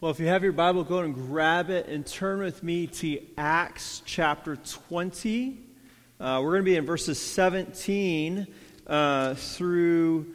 Well, if you have your Bible, go and grab it and turn with me to Acts chapter 20. We're going to be in verses 17 through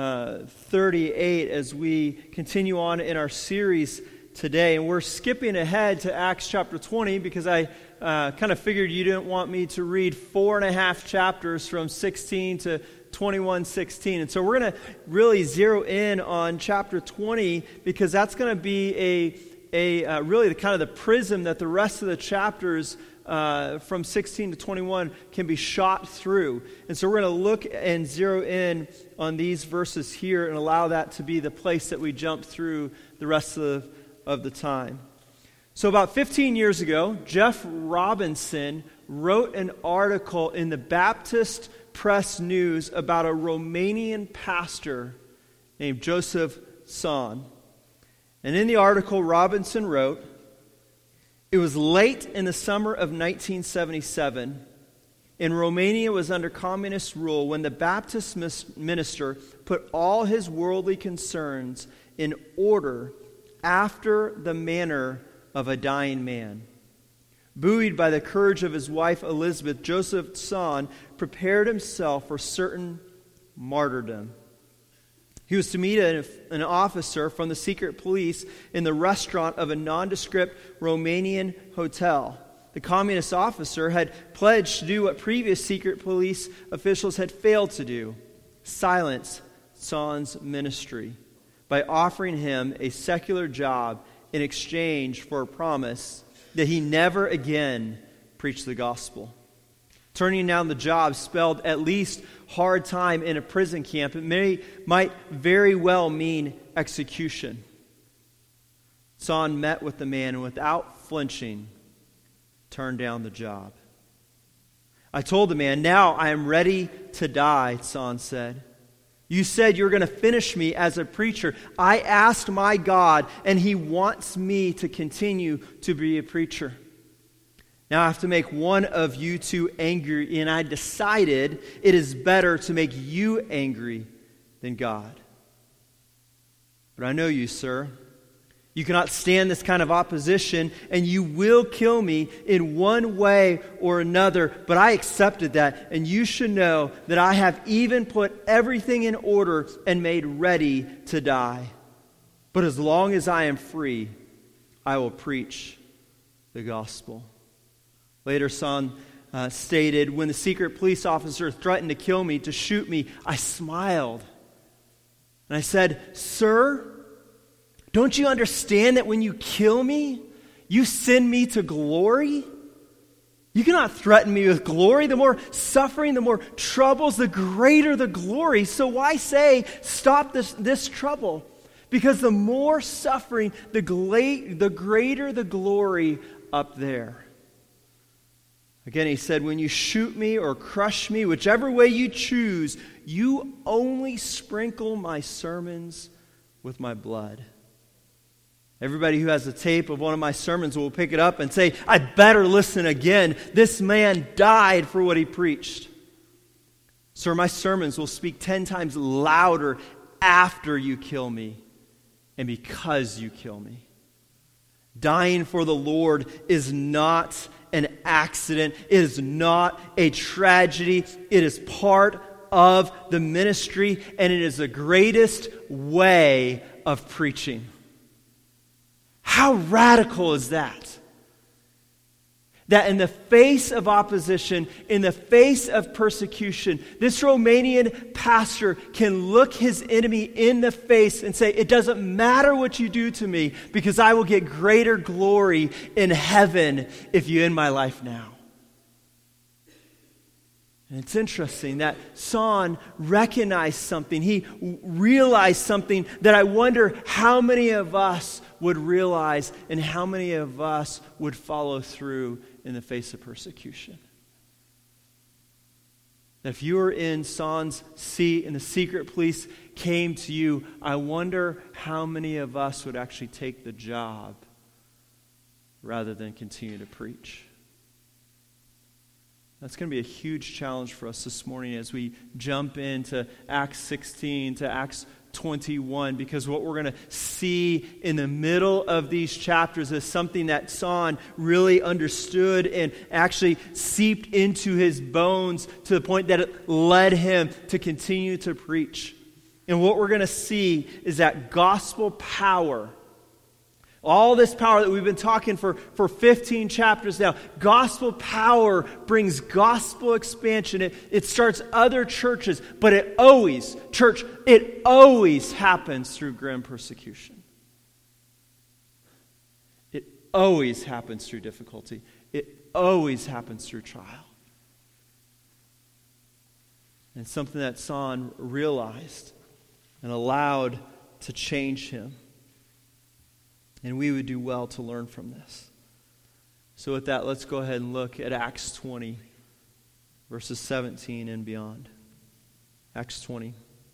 38 as we continue on in our series today. And we're skipping ahead to Acts chapter 20 because I kind of figured you didn't want me to read 4.5 chapters from 16 to 21:16. And so we're going to really zero in on chapter 20 because that's going to be a really the kind of the prism that the rest of the chapters from 16 to 21 can be shot through. And so we're going to look and zero in on these verses here and allow that to be the place that we jump through the rest of the time. So about 15 years ago, Jeff Robinson wrote an article in the Baptist Press News about a Romanian pastor named Joseph Tson. And in the article, Robinson wrote, "It was late in the summer of 1977, and Romania was under communist rule when the Baptist minister put all his worldly concerns in order after the manner of a dying man. Buoyed by the courage of his wife Elizabeth, Joseph Tson prepared himself for certain martyrdom. He was to meet an officer from the secret police in the restaurant of a nondescript Romanian hotel. The communist officer had pledged to do what previous secret police officials had failed to do: silence Tson's ministry by offering him a secular job in exchange for a promise that he never again preached the gospel. Turning down the job spelled at least hard time in a prison camp. It might very well mean execution. Tson met with the man and without flinching turned down the job. I told the man, 'Now I am ready to die,' Tson said. 'You said you were going to finish me as a preacher. I asked my God, and He wants me to continue to be a preacher. Now I have to make one of you two angry, and I decided it is better to make you angry than God. But I know you, sir. You cannot stand this kind of opposition, and you will kill me in one way or another. But I accepted that, and you should know that I have even put everything in order and made ready to die. But as long as I am free, I will preach the gospel.' Later, Tson stated, 'When the secret police officer threatened to kill me, to shoot me, I smiled. And I said, "Sir, don't you understand that when you kill me, you send me to glory? You cannot threaten me with glory. The more suffering, the more troubles, the greater the glory. So why say, stop this trouble? Because the more suffering, the greater the glory up there." Again, he said, "When you shoot me or crush me, whichever way you choose, you only sprinkle my sermons with my blood." Everybody who has a tape of one of my sermons will pick it up and say, "I better listen again. This man died for what he preached." Sir, my sermons will speak 10 times louder after you kill me and because you kill me. Dying for the Lord is not an accident. It is not a tragedy. It is part of the ministry, and it is the greatest way of preaching." How radical is that? That in the face of opposition, in the face of persecution, this Romanian pastor can look his enemy in the face and say, "It doesn't matter what you do to me, because I will get greater glory in heaven if you end my life now." And it's interesting that Tson recognized something. He realized something that I wonder how many of us would realize and how many of us would follow through in the face of persecution. That if you were in Tson's seat and the secret police came to you, I wonder how many of us would actually take the job rather than continue to preach. That's going to be a huge challenge for us this morning as we jump into Acts 16 to Acts 21, because what we're going to see in the middle of these chapters is something that Son really understood and actually seeped into his bones to the point that it led him to continue to preach. And what we're going to see is that gospel power, all this power that we've been talking for 15 chapters now, gospel power brings gospel expansion. It starts other churches, but it always happens through grim persecution. It always happens through difficulty. It always happens through trial. And something that Son realized and allowed to change him. And we would do well to learn from this. So with that, let's go ahead and look at Acts 20, verses 17 and beyond. Acts 20.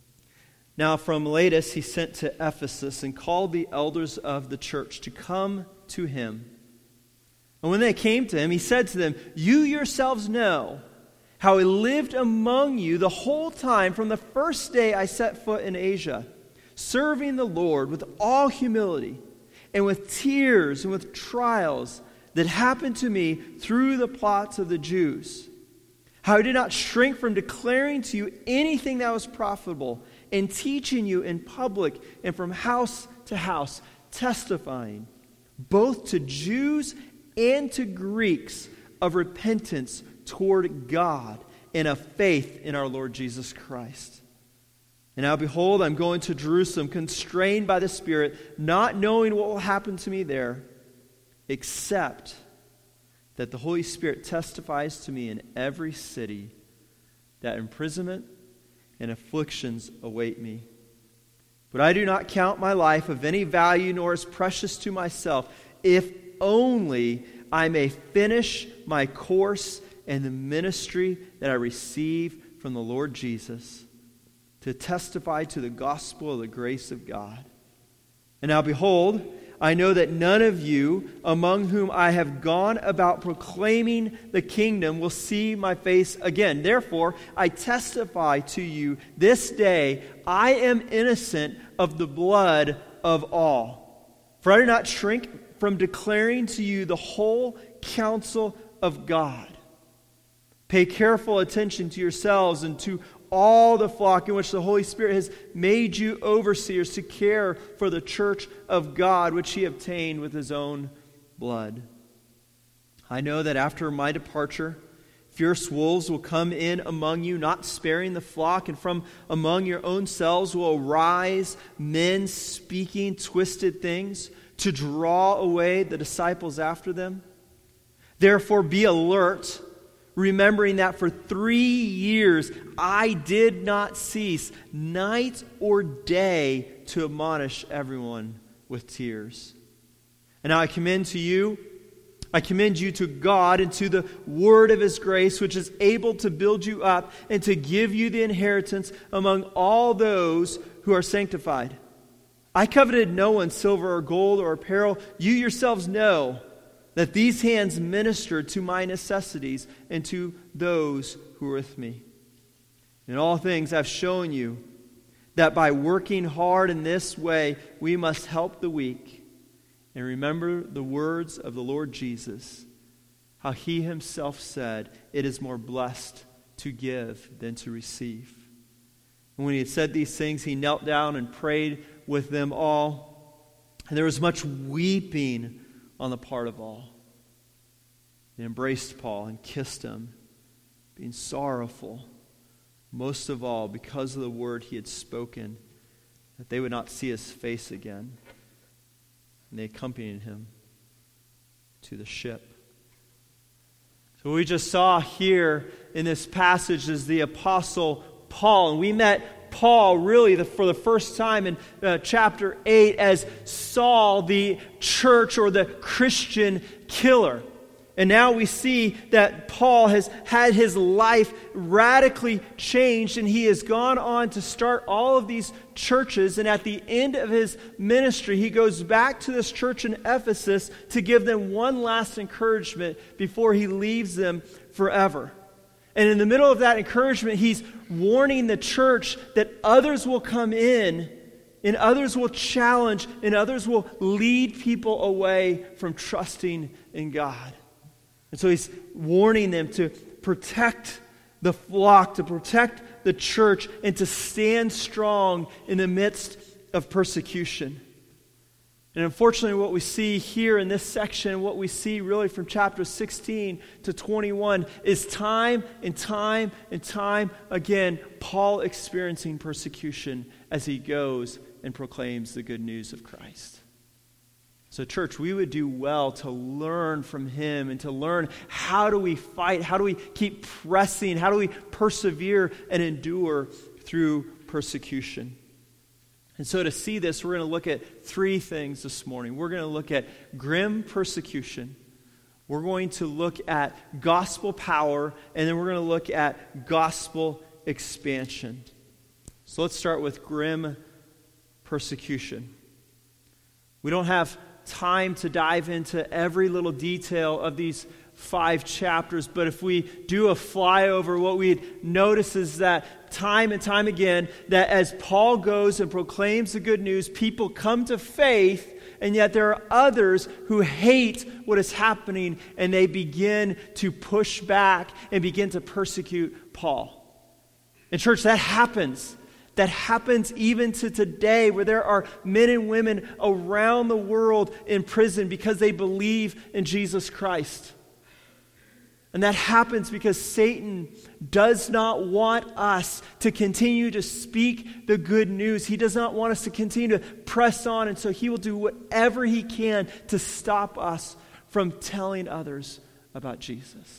Now from Miletus he sent to Ephesus and called the elders of the church to come to him. And when they came to him, he said to them, "You yourselves know how he lived among you the whole time from the first day I set foot in Asia, serving the Lord with all humility, and with tears and with trials that happened to me through the plots of the Jews. How I did not shrink from declaring to you anything that was profitable, and teaching you in public and from house to house, testifying both to Jews and to Greeks of repentance toward God and of faith in our Lord Jesus Christ. And now behold, I'm going to Jerusalem, constrained by the Spirit, not knowing what will happen to me there, except that the Holy Spirit testifies to me in every city that imprisonment and afflictions await me. But I do not count my life of any value, nor as precious to myself, if only I may finish my course and the ministry that I receive from the Lord Jesus, to testify to the gospel of the grace of God. And now behold, I know that none of you among whom I have gone about proclaiming the kingdom will see my face again. Therefore, I testify to you this day, I am innocent of the blood of all. For I do not shrink from declaring to you the whole counsel of God. Pay careful attention to yourselves and to all the flock in which the Holy Spirit has made you overseers to care for the church of God, which he obtained with his own blood. I know that after my departure, fierce wolves will come in among you, not sparing the flock, and from among your own selves will arise men speaking twisted things to draw away the disciples after them. Therefore be alert, remembering that for 3 years I did not cease, night or day, to admonish everyone with tears. And now I commend you to God and to the word of his grace, which is able to build you up and to give you the inheritance among all those who are sanctified. I coveted no one's silver or gold or apparel. You yourselves know that these hands ministered to my necessities and to those who were with me. In all things I've shown you that by working hard in this way, we must help the weak. And remember the words of the Lord Jesus, how he himself said, "It is more blessed to give than to receive." And when he had said these things, he knelt down and prayed with them all. And there was much weeping on the part of all. They embraced Paul and kissed him, being sorrowful, most of all because of the word he had spoken, that they would not see his face again. And they accompanied him to the ship. So what we just saw here in this passage is the Apostle Paul. And we met Paul really for the first time in chapter 8 as Saul, the church or the Christian killer. And now we see that Paul has had his life radically changed, and he has gone on to start all of these churches. And at the end of his ministry, he goes back to this church in Ephesus to give them one last encouragement before he leaves them forever. And in the middle of that encouragement, he's warning the church that others will come in and others will challenge, and others will lead people away from trusting in God. And so he's warning them to protect the flock, to protect the church, and to stand strong in the midst of persecution. And unfortunately, what we see here in this section, what we see really from chapter 16 to 21, is time and time and time again, Paul experiencing persecution as he goes and proclaims the good news of Christ. So church, we would do well to learn from him and to learn how do we fight, how do we keep pressing, how do we persevere and endure through persecution. And so to see this, we're going to look at three things this morning. We're going to look at grim persecution. We're going to look at gospel power, and then we're going to look at gospel expansion. So let's start with grim persecution. We don't have time to dive into every little detail of these 5 chapters, but if we do a flyover, what we'd notice is that time and time again, that as Paul goes and proclaims the good news, people come to faith, and yet there are others who hate what is happening, and they begin to push back and begin to persecute Paul. And church, that happens. That happens even to today, where there are men and women around the world in prison because they believe in Jesus Christ. And that happens because Satan does not want us to continue to speak the good news. He does not want us to continue to press on, and so he will do whatever he can to stop us from telling others about Jesus.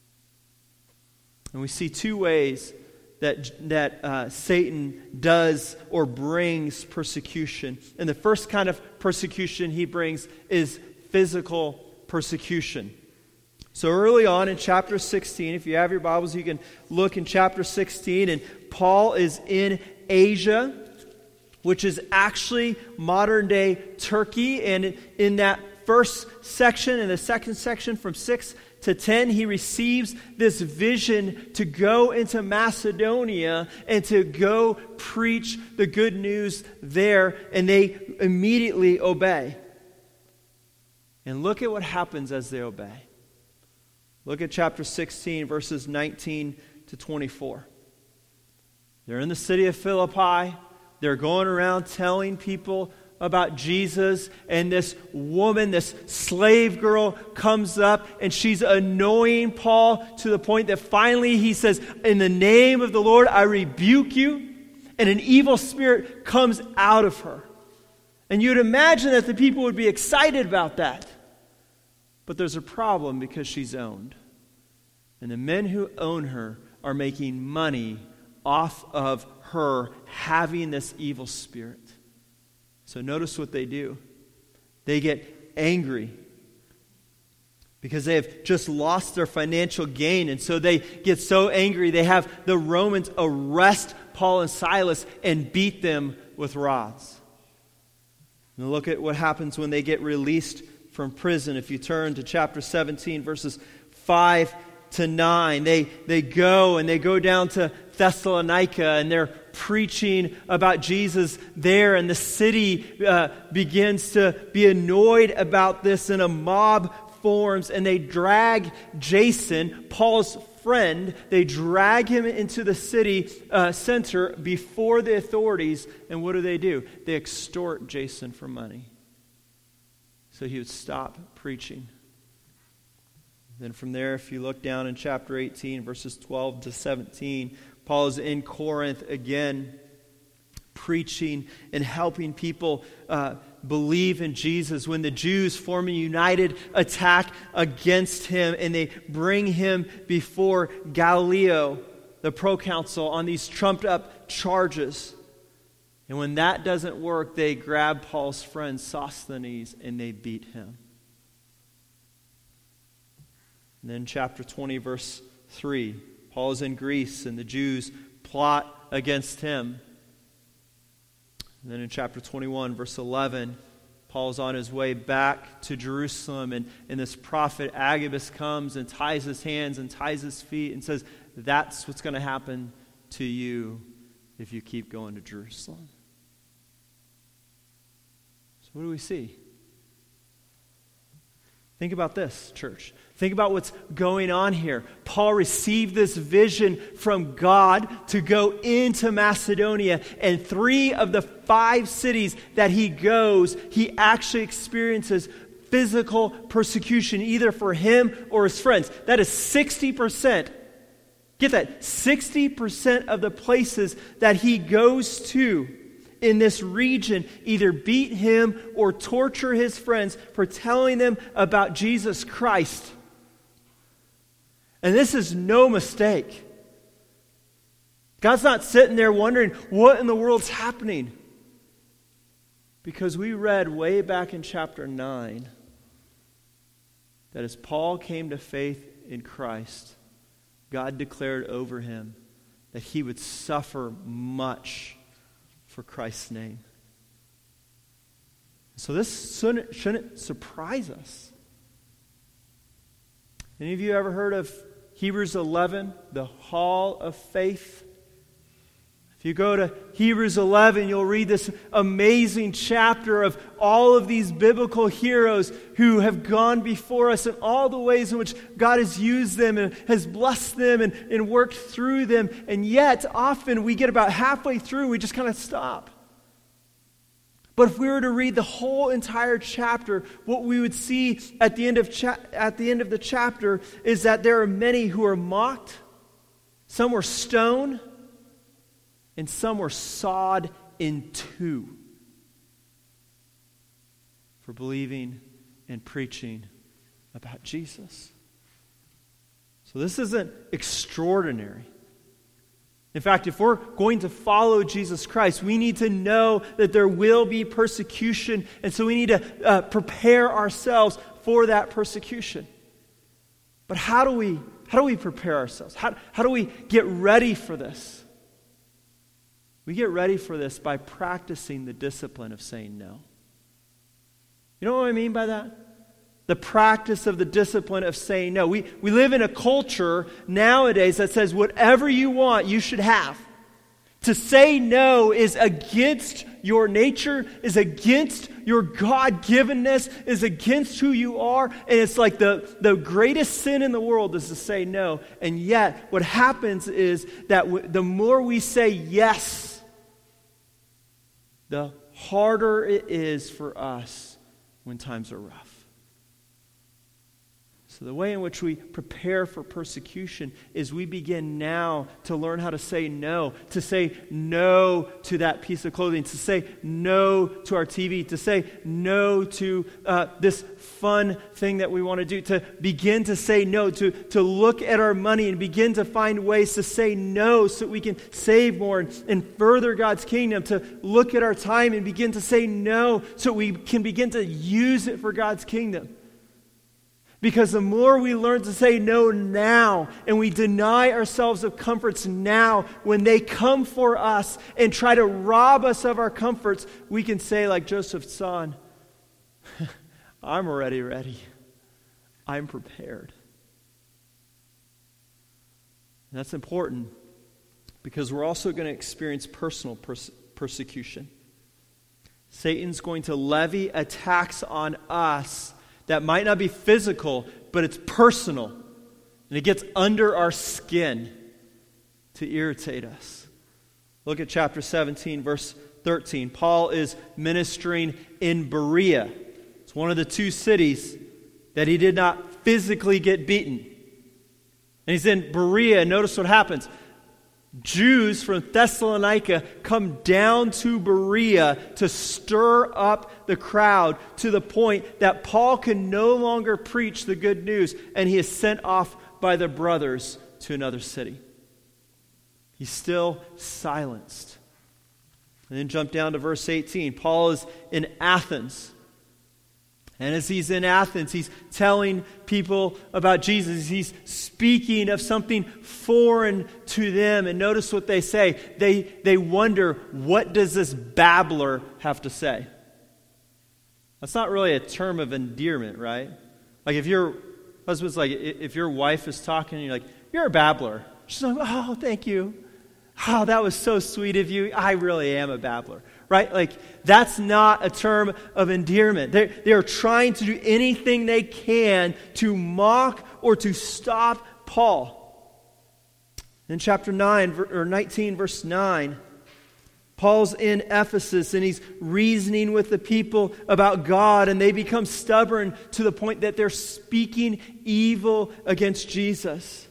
And we see 2 ways that Satan does or brings persecution. And the first kind of persecution he brings is physical persecution. So early on in chapter 16, if you have your Bibles, you can look in chapter 16, and Paul is in Asia, which is actually modern-day Turkey. And in that first section, in the second section from 6 to 10, he receives this vision to go into Macedonia and to go preach the good news there, and they immediately obey. And look at what happens as they obey. Look at chapter 16, verses 19 to 24. They're in the city of Philippi. They're going around telling people about Jesus, and this woman, this slave girl, comes up, and she's annoying Paul to the point that finally he says, "In the name of the Lord, I rebuke you," and an evil spirit comes out of her. And you'd imagine that the people would be excited about that. But there's a problem because she's owned. And the men who own her are making money off of her having this evil spirit. So notice what they do. They get angry because they have just lost their financial gain. And so they get so angry, they have the Romans arrest Paul and Silas and beat them with rods. And look at what happens when they get released from prison. If you turn to chapter 17, verses 5 to 9, they go down to Thessalonica, and they're preaching about Jesus there, and the city begins to be annoyed about this, and a mob forms, and they drag Jason, Paul's friend, they drag him into the city center before the authorities, and what do? They extort Jason for money so he would stop preaching. Then from there, if you look down in chapter 18, verses 12 to 17, Paul is in Corinth again, preaching and helping people believe in Jesus. When the Jews form a united attack against him, and they bring him before Gallio, the proconsul, on these trumped-up charges. And when that doesn't work, they grab Paul's friend Sosthenes and they beat him. And then chapter 20, verse 3, Paul is in Greece and the Jews plot against him. And then in chapter 21, verse 11, Paul's on his way back to Jerusalem, and this prophet Agabus comes and ties his hands and ties his feet and says, "That's what's going to happen to you if you keep going to Jerusalem." What do we see? Think about this, church. Think about what's going on here. Paul received this vision from God to go into Macedonia, and 3 of the 5 cities that he goes, he actually experiences physical persecution, either for him or his friends. That is 60%. Get that, 60% of the places that he goes to in this region either beat him or torture his friends for telling them about Jesus Christ. And this is no mistake. God's not sitting there wondering what in the world's happening. Because we read way back in chapter 9 that as Paul came to faith in Christ, God declared over him that he would suffer much for Christ's name. So this shouldn't surprise us. Any of you ever heard of Hebrews 11, the Hall of Faith? If you go to Hebrews 11, you'll read this amazing chapter of all of these biblical heroes who have gone before us and all the ways in which God has used them and has blessed them and worked through them. And yet, often we get about halfway through and we just kind of stop. But if we were to read the whole entire chapter, what we would see at the end of the chapter is that there are many who are mocked, some were stoned, and some were sawed in two for believing and preaching about Jesus. So this isn't extraordinary. In fact, if we're going to follow Jesus Christ, we need to know that there will be persecution, and so we need to prepare ourselves for that persecution. But how do we prepare ourselves? How do we get ready for this? We get ready for this by practicing the discipline of saying no. You know what I mean by that? The practice of the discipline of saying no. We live in a culture nowadays that says whatever you want, you should have. To say no is against your nature, is against your God-givenness, is against who you are. And it's like the greatest sin in the world is to say no. And yet, what happens is that the more we say yes, the harder it is for us when times are rough. So the way in which we prepare for persecution is we begin now to learn how to say no to that piece of clothing, to say no to our TV, to say no to this fun thing that we want to do, to begin to say no, to look at our money and begin to find ways to say no so that we can save more and further God's kingdom, to look at our time and begin to say no so we can begin to use it for God's kingdom. Because the more we learn to say no now, and we deny ourselves of comforts now, when they come for us and try to rob us of our comforts, we can say like Joseph's son, I'm already ready. I'm prepared. And that's important because we're also going to experience personal persecution. Satan's going to levy attacks on us that might not be physical, but it's personal. And it gets under our skin to irritate us. Look at chapter 17, verse 13. Paul is ministering in Berea. It's one of the 2 cities that he did not physically get beaten. And he's in Berea. Notice what happens. Jews from Thessalonica come down to Berea to stir up the crowd to the point that Paul can no longer preach the good news, and he is sent off by the brothers to another city. He's still silenced. And then jump down to verse 18. Paul is in Athens. And as he's in Athens, he's telling people about Jesus. He's speaking of something foreign to them. And notice what they say. They wonder, what does this babbler have to say? That's not really a term of endearment, right? Like if your husband's like, if your wife is talking and you're like, you're a babbler. She's like, oh, thank you. Oh, that was so sweet of you. I really am a babbler, right? Like, that's not a term of endearment. They are trying to do anything they can to mock or to stop Paul. In chapter 19, verse 9, Paul's in Ephesus and he's reasoning with the people about God, and they become stubborn to the point that they're speaking evil against Jesus.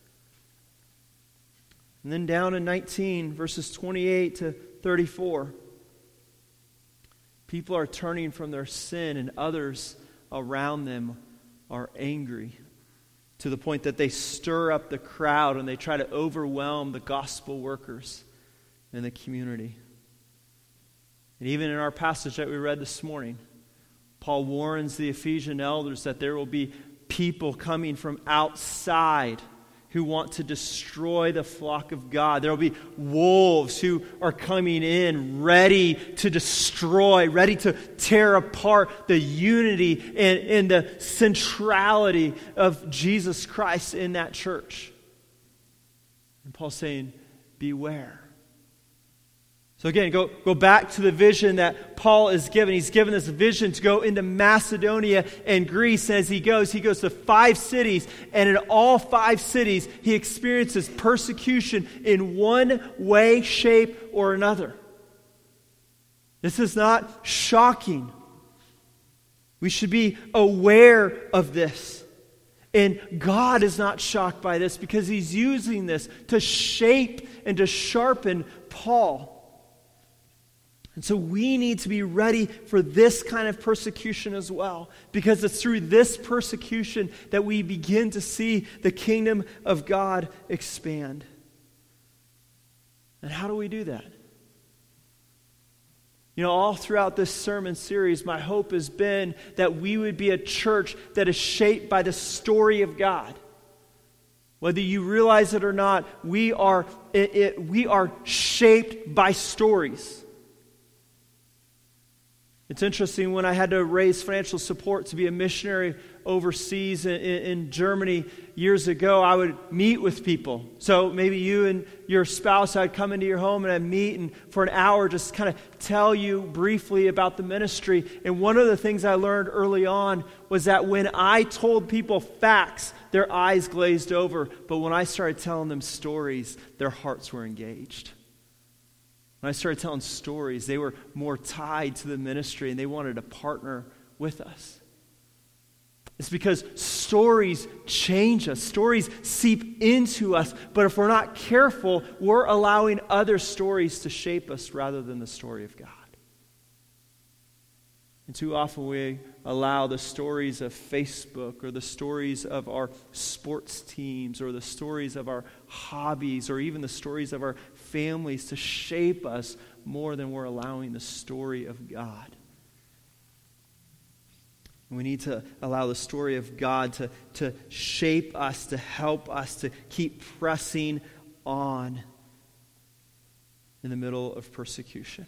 And then down in 19, verses 28 to 34, people are turning from their sin, and others around them are angry to the point that they stir up the crowd and they try to overwhelm the gospel workers in the community. And even in our passage that we read this morning, Paul warns the Ephesian elders that there will be people coming from outside who want to destroy the flock of God. There will be wolves who are coming in ready to destroy, ready to tear apart the unity and the centrality of Jesus Christ in that church. And Paul's saying, beware. So again, go back to the vision that Paul is given. He's given this vision to go into Macedonia and Greece. And as he goes to 5 cities. And in all 5 cities, he experiences persecution in one way, shape, or another. This is not shocking. We should be aware of this. And God is not shocked by this because he's using this to shape and to sharpen Paul. And so we need to be ready for this kind of persecution as well, because it's through this persecution that we begin to see the kingdom of God expand. And how do we do that? You know, all throughout this sermon series, my hope has been that we would be a church that is shaped by the story of God. Whether you realize it or not, we are shaped by stories. It's interesting, when I had to raise financial support to be a missionary overseas in Germany years ago, I would meet with people. So maybe you and your spouse, I'd come into your home and I'd meet and for an hour just kind of tell you briefly about the ministry. And one of the things I learned early on was that when I told people facts, their eyes glazed over. But when I started telling them stories, their hearts were engaged. When I started telling stories, they were more tied to the ministry and they wanted to partner with us. It's because stories change us. Stories seep into us. But if we're not careful, we're allowing other stories to shape us rather than the story of God. And too often we allow the stories of Facebook or the stories of our sports teams or the stories of our hobbies or even the stories of our families to shape us more than we're allowing the story of God. We need to allow the story of God to shape us, to help us to keep pressing on in the middle of persecution.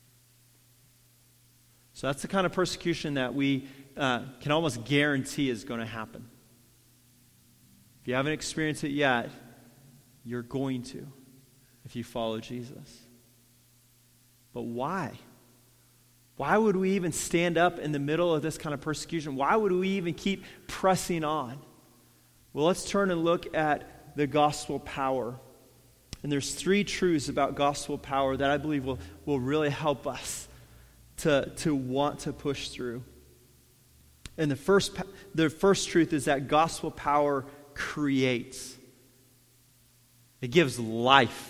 So that's the kind of persecution that we can almost guarantee is going to happen. If you haven't experienced it yet, you're going to if you follow Jesus. But why? Why would we even stand up in the middle of this kind of persecution? Why would we even keep pressing on? Well, let's turn and look at the gospel power. And there's 3 truths about gospel power that I believe will really help us to want to push through. And the first truth is that gospel power creates. It gives life.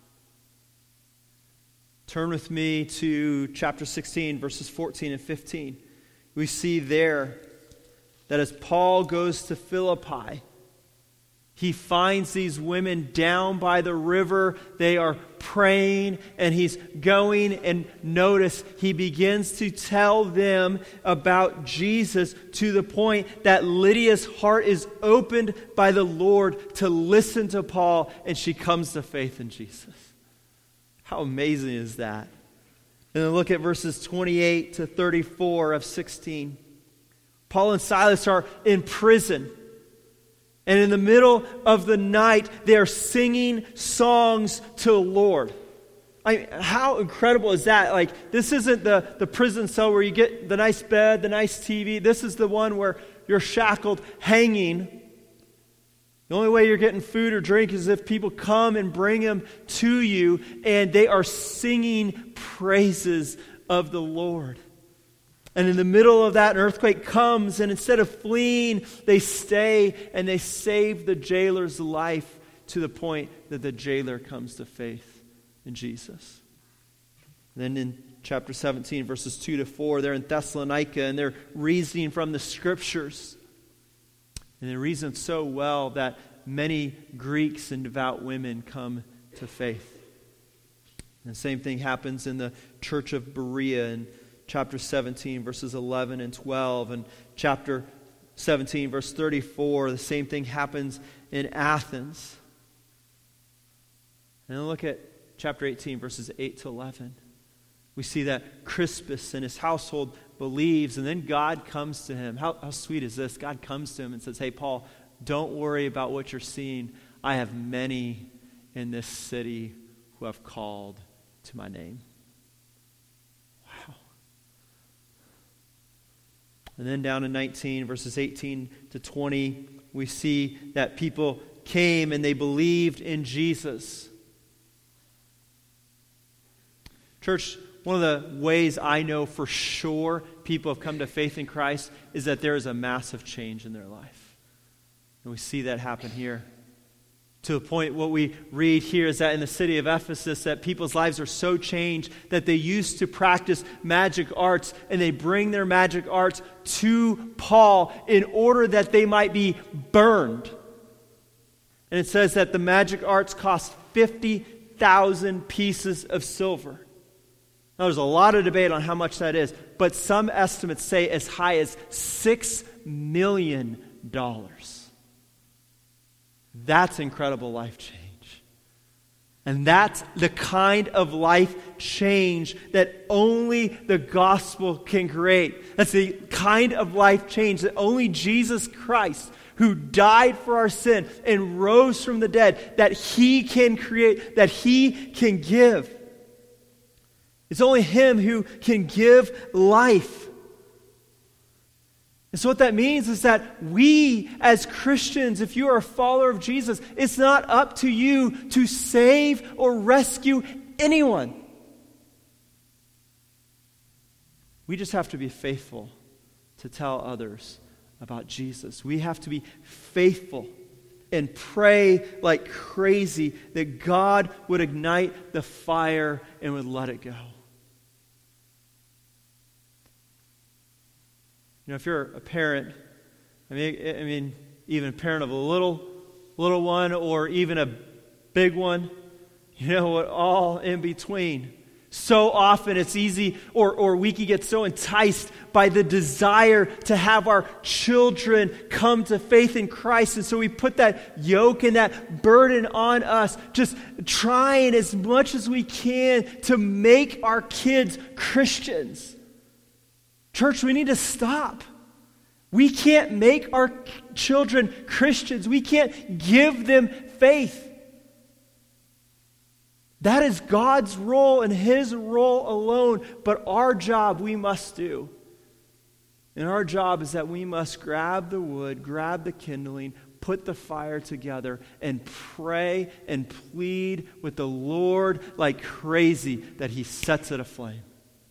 Turn with me to chapter 16, verses 14 and 15. We see there that as Paul goes to Philippi, he finds these women down by the river. They are praying, and he's going, and notice he begins to tell them about Jesus to the point that Lydia's heart is opened by the Lord to listen to Paul, and she comes to faith in Jesus. How amazing is that? And then look at verses 28 to 34 of 16. Paul and Silas are in prison. And in the middle of the night, they are singing songs to the Lord. How incredible is that? Like, this isn't the prison cell where you get the nice bed, the nice TV. This is the one where you're shackled, hanging. The only way you're getting food or drink is if people come and bring them to you, and they are singing praises of the Lord. And in the middle of that, an earthquake comes, and instead of fleeing, they stay, and they save the jailer's life to the point that the jailer comes to faith in Jesus. And then in chapter 17, verses 2 to 4, they're in Thessalonica, and they're reasoning from the Scriptures. And they reason so well that many Greeks and devout women come to faith. And the same thing happens in the church of Berea in chapter 17, verses 11 and 12. And chapter 17, verse 34, the same thing happens in Athens. And then look at chapter 18, verses 8 to 11. We see that Crispus and his household believes, and then God comes to him. How sweet is this? God comes to him and says, hey, Paul, don't worry about what you're seeing. I have many in this city who have called to my name. Wow. And then down in 19, verses 18 to 20, we see that people came and they believed in Jesus. Church, one of the ways I know for sure people have come to faith in Christ is that there is a massive change in their life. And we see that happen here. To the point, what we read here is that in the city of Ephesus, that people's lives are so changed that they used to practice magic arts, and they bring their magic arts to Paul in order that they might be burned. And it says that the magic arts cost 50,000 pieces of silver. Now, there's a lot of debate on how much that is, but some estimates say as high as $6 million. That's incredible life change. And that's the kind of life change that only the gospel can create. That's the kind of life change that only Jesus Christ, who died for our sin and rose from the dead, that He can create, that He can give. It's only Him who can give life. And so what that means is that we as Christians, if you are a follower of Jesus, it's not up to you to save or rescue anyone. We just have to be faithful to tell others about Jesus. We have to be faithful and pray like crazy that God would ignite the fire and would let it go. You know, if you're a parent, I mean, even a parent of a little one or even a big one, you know what, all in between. So often it's easy, or we can get so enticed by the desire to have our children come to faith in Christ. And so we put that yoke and that burden on us, just trying as much as we can to make our kids Christians. Church, we need to stop. We can't make our children Christians. We can't give them faith. That is God's role and His role alone. But our job we must do. And our job is that we must grab the wood, grab the kindling, put the fire together, and pray and plead with the Lord like crazy that He sets it aflame.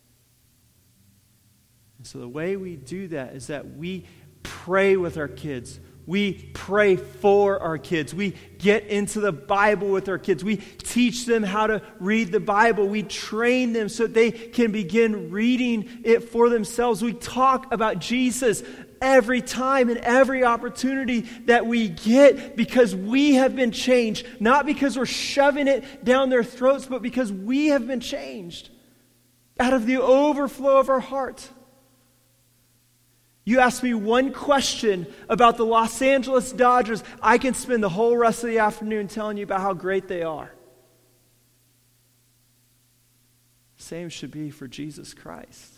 And so the way we do that is that we pray with our kids. We pray for our kids. We get into the Bible with our kids. We teach them how to read the Bible. We train them so they can begin reading it for themselves. We talk about Jesus every time and every opportunity that we get because we have been changed. Not because we're shoving it down their throats, but because we have been changed out of the overflow of our heart. You ask me one question about the Los Angeles Dodgers, I can spend the whole rest of the afternoon telling you about how great they are. Same should be for Jesus Christ.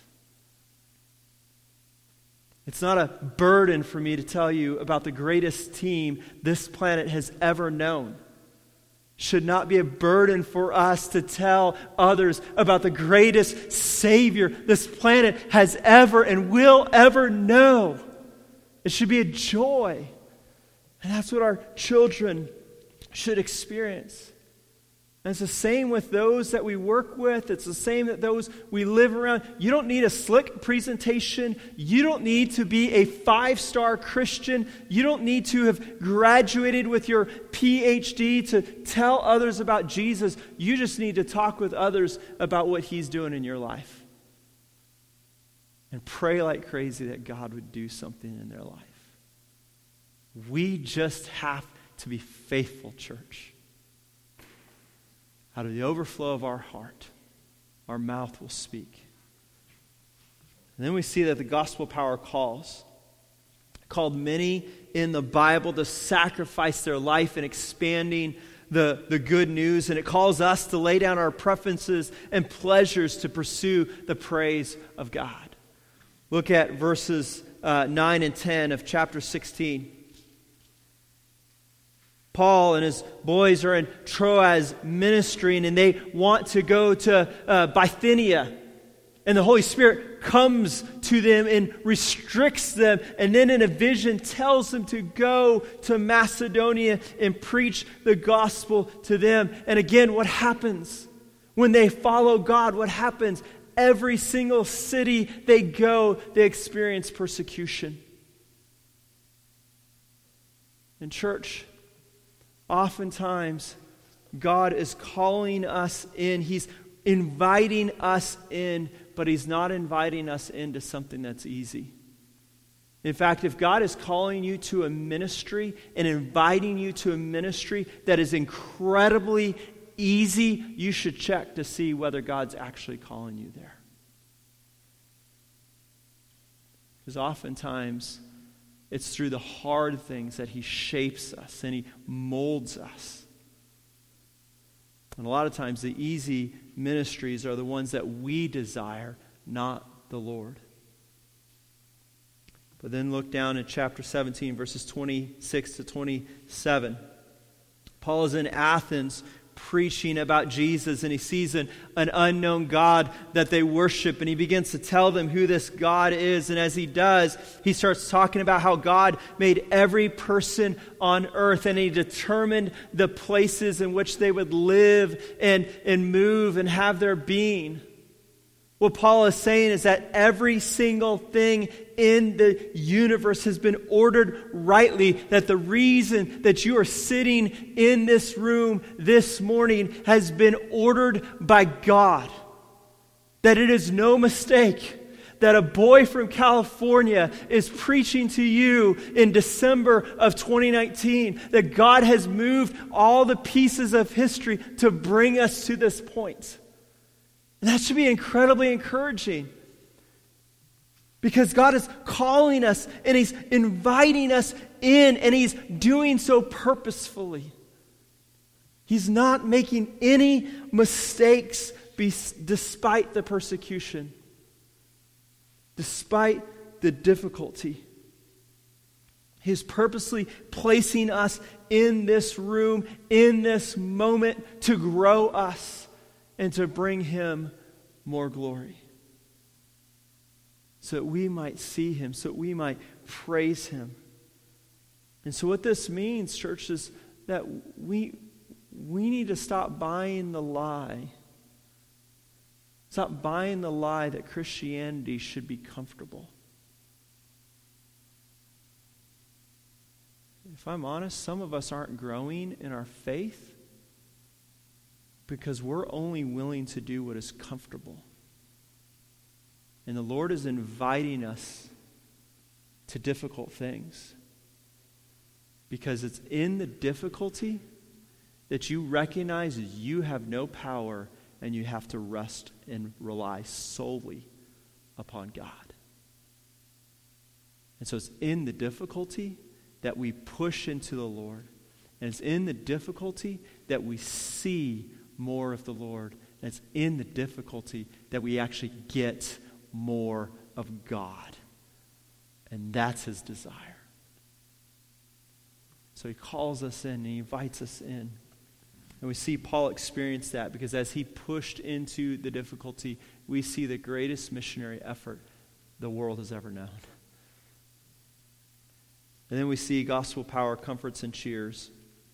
It's not a burden for me to tell you about the greatest team this planet has ever known. should not be a burden for us to tell others about the greatest Savior this planet has ever and will ever know. It should be a joy. And that's what our children should experience. And it's the same with those that we work with. It's the same that those we live around. You don't need a slick presentation. You don't need to be a 5-star Christian. You don't need to have graduated with your PhD to tell others about Jesus. You just need to talk with others about what He's doing in your life. And pray like crazy that God would do something in their life. We just have to be faithful, church. Out of the overflow of our heart, our mouth will speak. And then we see that the gospel power called many in the Bible to sacrifice their life in expanding the good news. And it calls us to lay down our preferences and pleasures to pursue the praise of God. Look at verses 9 and 10 of chapter 16. Paul and his boys are in Troas ministering, and they want to go to Bithynia. And the Holy Spirit comes to them and restricts them, and then in a vision tells them to go to Macedonia and preach the gospel to them. And again, what happens? When they follow God, what happens? Every single city they go, they experience persecution. In church, oftentimes, God is calling us in. He's inviting us in, but He's not inviting us into something that's easy. In fact, if God is calling you to a ministry and inviting you to a ministry that is incredibly easy, you should check to see whether God's actually calling you there. Because oftentimes, it's through the hard things that He shapes us and He molds us. And a lot of times the easy ministries are the ones that we desire, not the Lord. But then look down at chapter 17, verses 26 to 27. Paul is in Athens preaching about Jesus, and he sees an unknown God that they worship, and he begins to tell them who this God is. And as he does, he starts talking about how God made every person on earth, and He determined the places in which they would live and move and have their being. What Paul is saying is that every single thing in the universe has been ordered rightly, that the reason that you are sitting in this room this morning has been ordered by God. That it is no mistake that a boy from California is preaching to you in December of 2019, that God has moved all the pieces of history to bring us to this point. And that should be incredibly encouraging. Because God is calling us and He's inviting us in, and He's doing so purposefully. He's not making any mistakes despite the persecution, despite the difficulty. He's purposely placing us in this room, in this moment, to grow us and to bring Him more glory. So that we might see Him, so that we might praise Him. And so what this means, church, is that we need to stop buying the lie. Stop buying the lie that Christianity should be comfortable. If I'm honest, some of us aren't growing in our faith because we're only willing to do what is comfortable. And the Lord is inviting us to difficult things. Because it's in the difficulty that you recognize you have no power and you have to rest and rely solely upon God. And so it's in the difficulty that we push into the Lord. And it's in the difficulty that we see more of the Lord. And it's in the difficulty that we actually get more of God. And that's His desire. So He calls us in and He invites us in. And we see Paul experience that because as he pushed into the difficulty, we see the greatest missionary effort the world has ever known. And then we see gospel power comforts and cheers.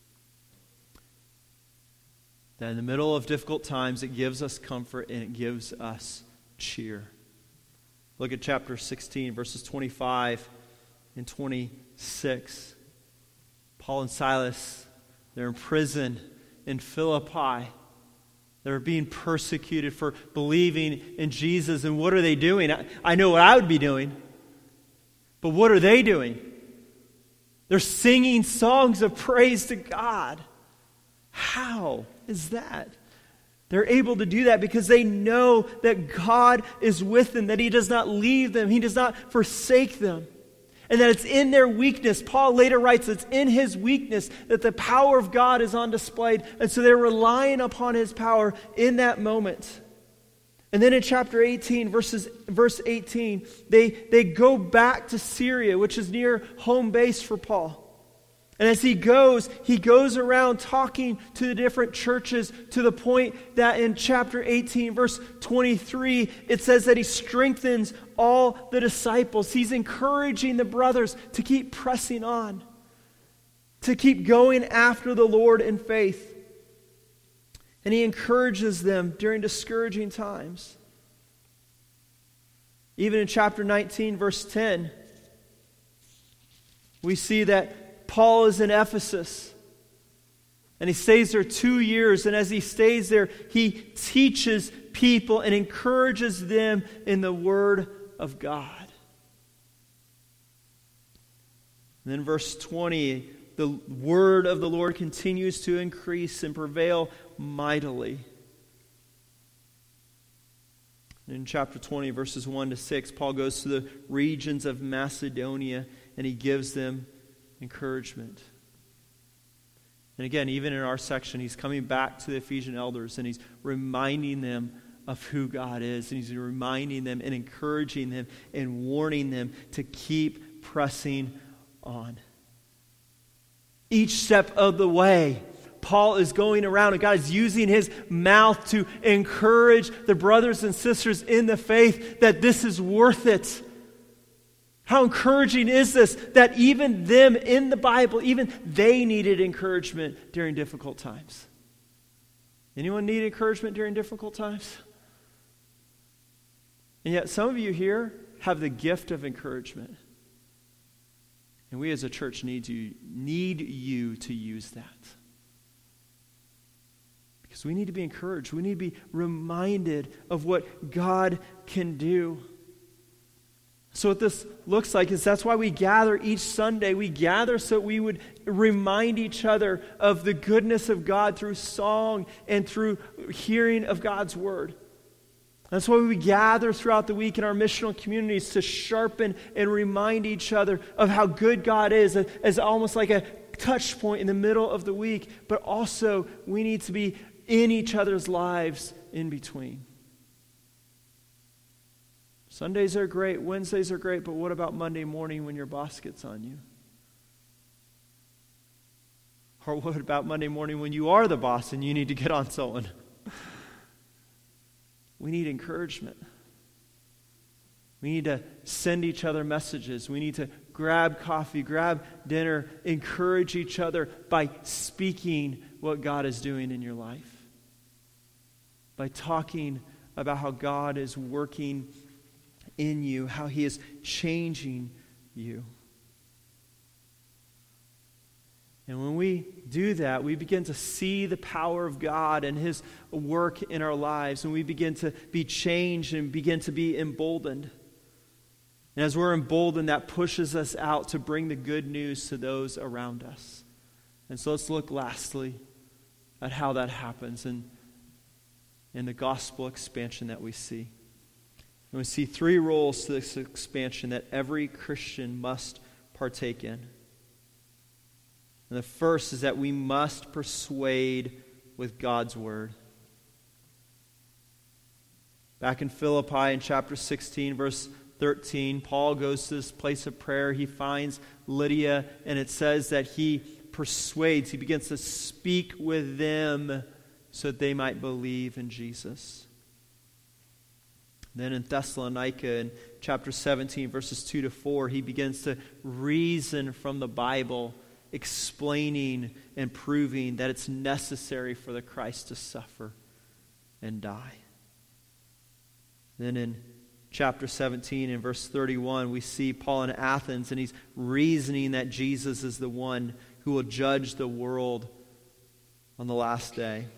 That in the middle of difficult times, it gives us comfort and it gives us cheer. Look at chapter 16, verses 25 and 26. Paul and Silas, they're in prison in Philippi. They're being persecuted for believing in Jesus. And what are they doing? I know what I would be doing. But what are they doing? They're singing songs of praise to God. How is that? They're able to do that because they know that God is with them, that He does not leave them, He does not forsake them, and that it's in their weakness. Paul later writes it's in his weakness that the power of God is on display, and so they're relying upon His power in that moment. And then in chapter 18, verse 18, they go back to Syria, which is near home base for Paul. And as he goes around talking to the different churches to the point that in chapter 18, verse 23, it says that he strengthens all the disciples. He's encouraging the brothers to keep pressing on, to keep going after the Lord in faith. And he encourages them during discouraging times. Even in chapter 19, verse 10, we see that Paul is in Ephesus, and he stays there 2 years, and as he stays there, he teaches people and encourages them in the Word of God. And then verse 20, the Word of the Lord continues to increase and prevail mightily. In chapter 20, verses 1 to 6, Paul goes to the regions of Macedonia, and he gives them encouragement. And again, even in our section, he's coming back to the Ephesian elders and he's reminding them of who God is. And he's reminding them and encouraging them and warning them to keep pressing on. Each step of the way, Paul is going around and God is using his mouth to encourage the brothers and sisters in the faith that this is worth it. How encouraging is this that even them in the Bible, even they needed encouragement during difficult times? Anyone need encouragement during difficult times? And yet some of you here have the gift of encouragement. And we as a church need you to use that. Because we need to be encouraged. We need to be reminded of what God can do. So what this looks like is that's why we gather each Sunday. We gather so we would remind each other of the goodness of God through song and through hearing of God's Word. That's why we gather throughout the week in our missional communities to sharpen and remind each other of how good God is as almost like a touch point in the middle of the week. But also we need to be in each other's lives in between. Sundays are great, Wednesdays are great, but what about Monday morning when your boss gets on you? Or what about Monday morning when you are the boss and you need to get on someone? We need encouragement. We need to send each other messages. We need to grab coffee, grab dinner, encourage each other by speaking what God is doing in your life. By talking about how God is working in you, how He is changing you. And when we do that, we begin to see the power of God and His work in our lives, and we begin to be changed and begin to be emboldened. And as we're emboldened, that pushes us out to bring the good news to those around us. And so let's look lastly at how that happens in the gospel expansion that we see. And we see three roles to this expansion that every Christian must partake in. And the first is that we must persuade with God's Word. Back in Philippi in chapter 16, verse 13, Paul goes to this place of prayer. He finds Lydia, and it says that he persuades, he begins to speak with them so that they might believe in Jesus. Then in Thessalonica, in chapter 17, verses 2 to 4, he begins to reason from the Bible, explaining and proving that it's necessary for the Christ to suffer and die. Then in chapter 17 and verse 31, we see Paul in Athens, and he's reasoning that Jesus is the one who will judge the world on the last day.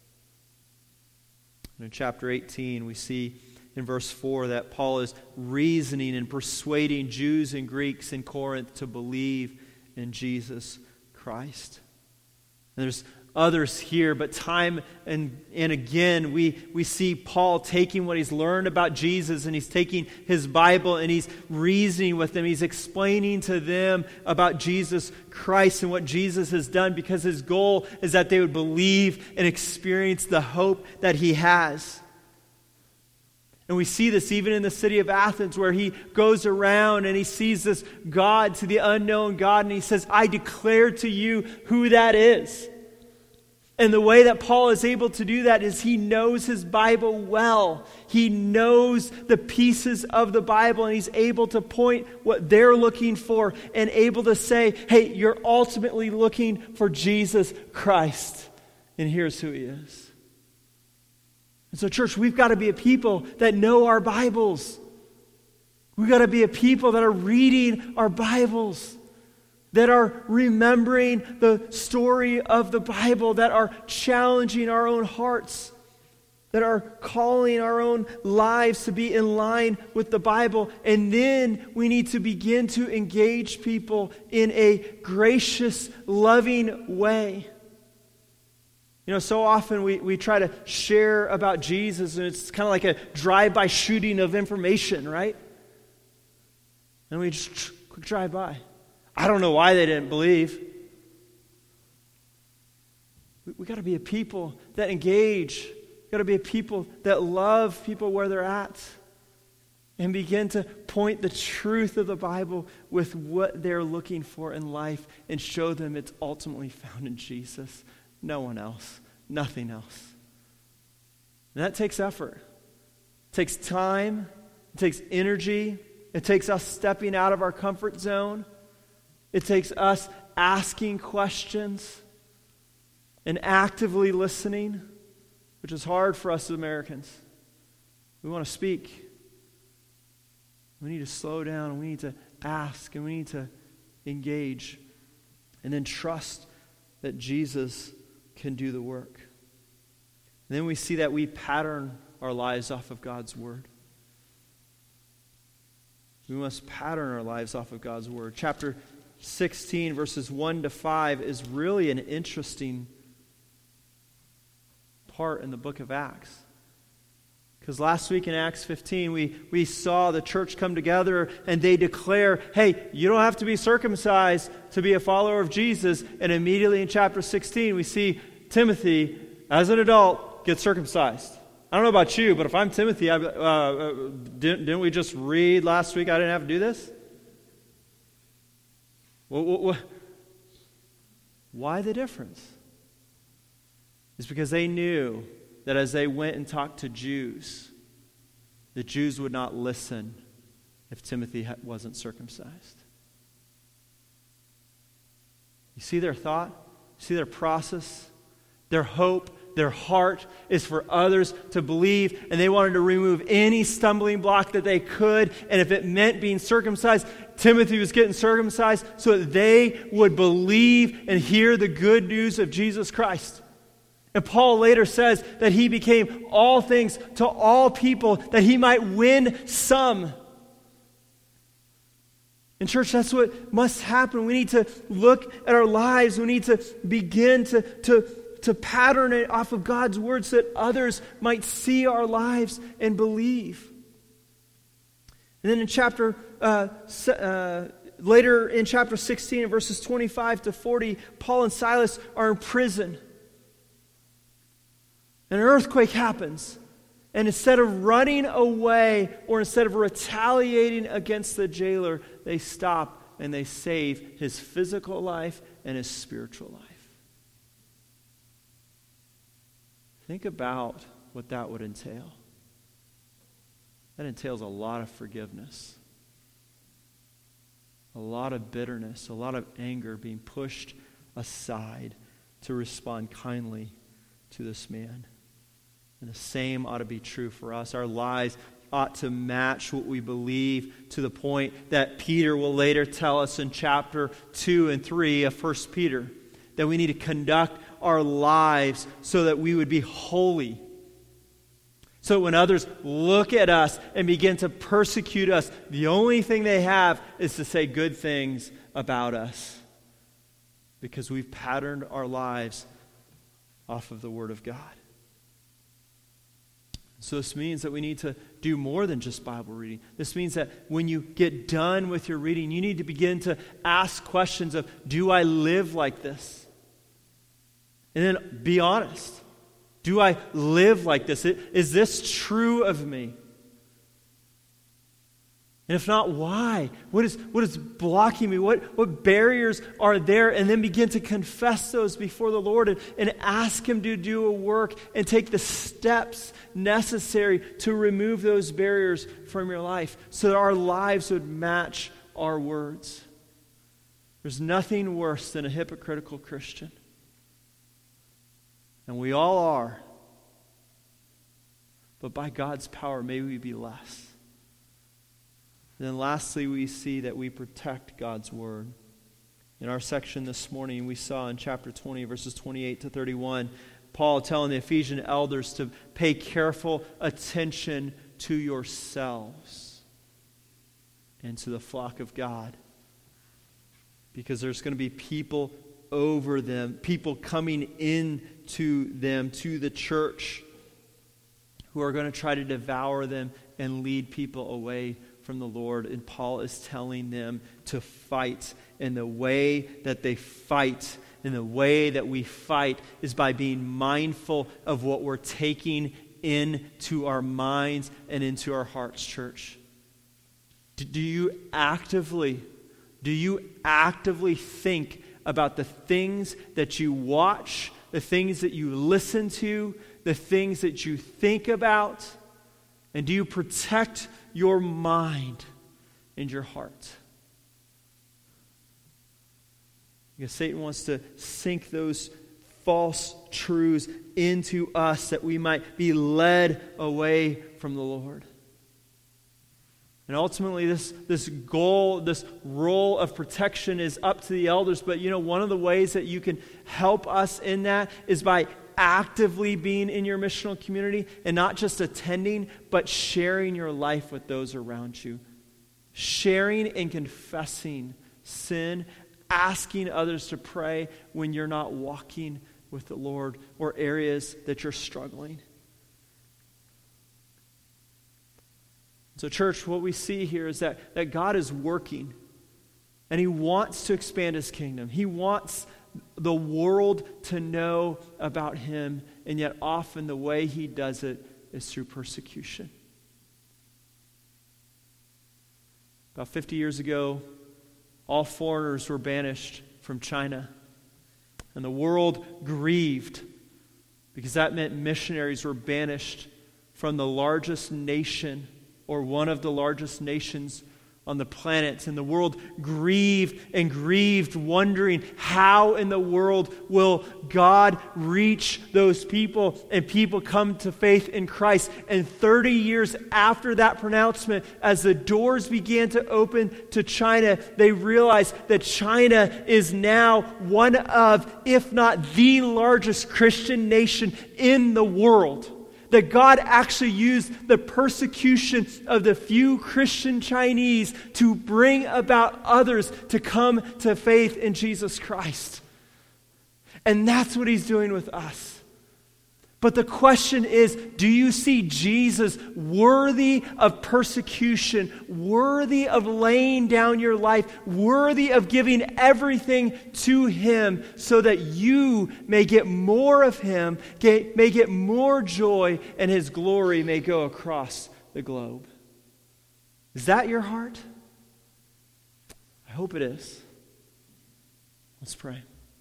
And in chapter 18, we see in verse 4 that Paul is reasoning and persuading Jews and Greeks in Corinth to believe in Jesus Christ. And there's others here, but time and again we see Paul taking what he's learned about Jesus, and he's taking his Bible and he's reasoning with them. He's explaining to them about Jesus Christ and what Jesus has done, because his goal is that they would believe and experience the hope that he has. And we see this even in the city of Athens, where he goes around and he sees this God, to the unknown God, and he says, I declare to you who that is. And the way that Paul is able to do that is he knows his Bible well. He knows the pieces of the Bible, and he's able to point what they're looking for and able to say, hey, you're ultimately looking for Jesus Christ, and here's who he is. And so, church, we've got to be a people that know our Bibles. We've got to be a people that are reading our Bibles, that are remembering the story of the Bible, that are challenging our own hearts, that are calling our own lives to be in line with the Bible. And then we need to begin to engage people in a gracious, loving way. You know, so often we try to share about Jesus, and it's kind of like a drive-by shooting of information, right? And we just quick drive-by. I don't know why they didn't believe. We got to be a people that engage. We got to be a people that love people where they're at, and begin to point the truth of the Bible with what they're looking for in life, and show them it's ultimately found in Jesus. No one else. Nothing else. And that takes effort. It takes time. It takes energy. It takes us stepping out of our comfort zone. It takes us asking questions and actively listening, which is hard for us as Americans. We want to speak. We need to slow down. We need to ask, and we need to engage, and then trust that Jesus can do the work. And then we see that we pattern our lives off of God's Word. We must pattern our lives off of God's Word. Chapter 16, verses 1 to 5 is really an interesting part in the book of Acts. Because last week in Acts 15, we saw the church come together and they declare, hey, you don't have to be circumcised to be a follower of Jesus. And immediately in chapter 16, we see Timothy, as an adult, get circumcised. I don't know about you, but if I'm Timothy, didn't we just read last week I didn't have to do this? Why the difference? It's because they knew that as they went and talked to Jews, the Jews would not listen if Timothy wasn't circumcised. You see their thought? You see their process? Their hope, their heart is for others to believe, and they wanted to remove any stumbling block that they could, and if it meant being circumcised, Timothy was getting circumcised so that they would believe and hear the good news of Jesus Christ. And Paul later says that he became all things to all people that he might win some. In church, that's what must happen. We need to look at our lives. We need to begin to pattern it off of God's word so that others might see our lives and believe. And then in later in chapter 16, verses 25 to 40, Paul and Silas are in prison. An earthquake happens, and instead of running away or instead of retaliating against the jailer, they stop and they save his physical life and his spiritual life. Think about what that would entail. That entails a lot of forgiveness, a lot of bitterness, a lot of anger being pushed aside to respond kindly to this man. And the same ought to be true for us. Our lives ought to match what we believe, to the point that Peter will later tell us in chapter 2 and 3 of 1 Peter that we need to conduct our lives so that we would be holy. So when others look at us and begin to persecute us, the only thing they have is to say good things about us, because we've patterned our lives off of the Word of God. So this means that we need to do more than just Bible reading. This means that when you get done with your reading, you need to begin to ask questions of, do I live like this? And then be honest. Do I live like this? Is this true of me? And if not, why? What is blocking me? What barriers are there? And then begin to confess those before the Lord and ask Him to do a work and take the steps necessary to remove those barriers from your life so that our lives would match our words. There's nothing worse than a hypocritical Christian. And we all are. But by God's power, may we be less. And then lastly, we see that we protect God's word. In our section this morning, we saw in chapter 20, verses 28 to 31, Paul telling the Ephesian elders to pay careful attention to yourselves and to the flock of God. Because there's going to be people over them, people coming into them, to the church, who are going to try to devour them and lead people away from the Lord. And Paul is telling them to fight. And the way that they fight, and the way that we fight, is by being mindful of what we're taking into our minds and into our hearts, church. Do you actively think about the things that you watch, the things that you listen to, the things that you think about? And do you protect your mind and your heart? Because Satan wants to sink those false truths into us that we might be led away from the Lord. And ultimately, this goal, this role of protection is up to the elders. But one of the ways that you can help us in that is by actively being in your missional community and not just attending, but sharing your life with those around you. Sharing and confessing sin, asking others to pray when you're not walking with the Lord or areas that you're struggling. So church, what we see here is that God is working, and He wants to expand His kingdom. He wants the world to know about Him, and yet often the way He does it is through persecution. About 50 years ago, all foreigners were banished from China, and the world grieved because that meant missionaries were banished from the largest nation, or one of the largest nations on the planet. And the world grieved, wondering how in the world will God reach those people and people come to faith in Christ. And 30 years after that pronouncement, as the doors began to open to China, they realized that China is now one of, if not the largest Christian nation in the world. That God actually used the persecution of the few Christian Chinese to bring about others to come to faith in Jesus Christ. And that's what He's doing with us. But the question is, do you see Jesus worthy of persecution, worthy of laying down your life, worthy of giving everything to Him so that you may get more of Him, may get more joy, and His glory may go across the globe? Is that your heart? I hope it is. Let's pray.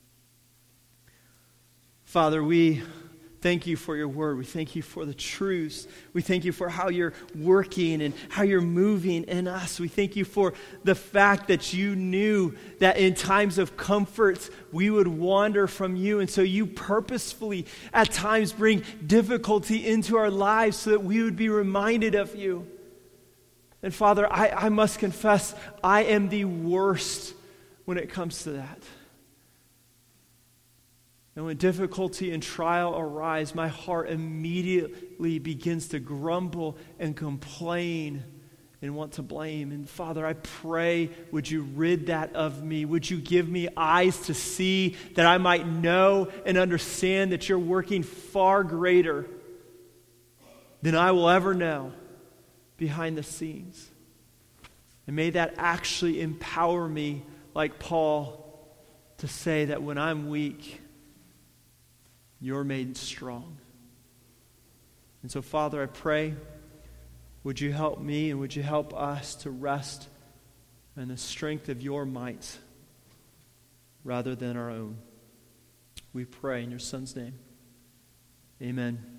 Father, we thank you for your word. We thank you for the truths. We thank you for how you're working and how you're moving in us. We thank you for the fact that you knew that in times of comfort, we would wander from you. And so you purposefully at times bring difficulty into our lives so that we would be reminded of you. And Father, I must confess, I am the worst when it comes to that. And when difficulty and trial arise, my heart immediately begins to grumble and complain and want to blame. And Father, I pray, would you rid that of me? Would you give me eyes to see that I might know and understand that you're working far greater than I will ever know behind the scenes. And may that actually empower me, like Paul, to say that when I'm weak, you're made strong. And so, Father, I pray, would you help me and would you help us to rest in the strength of your might rather than our own. We pray in your Son's name. Amen.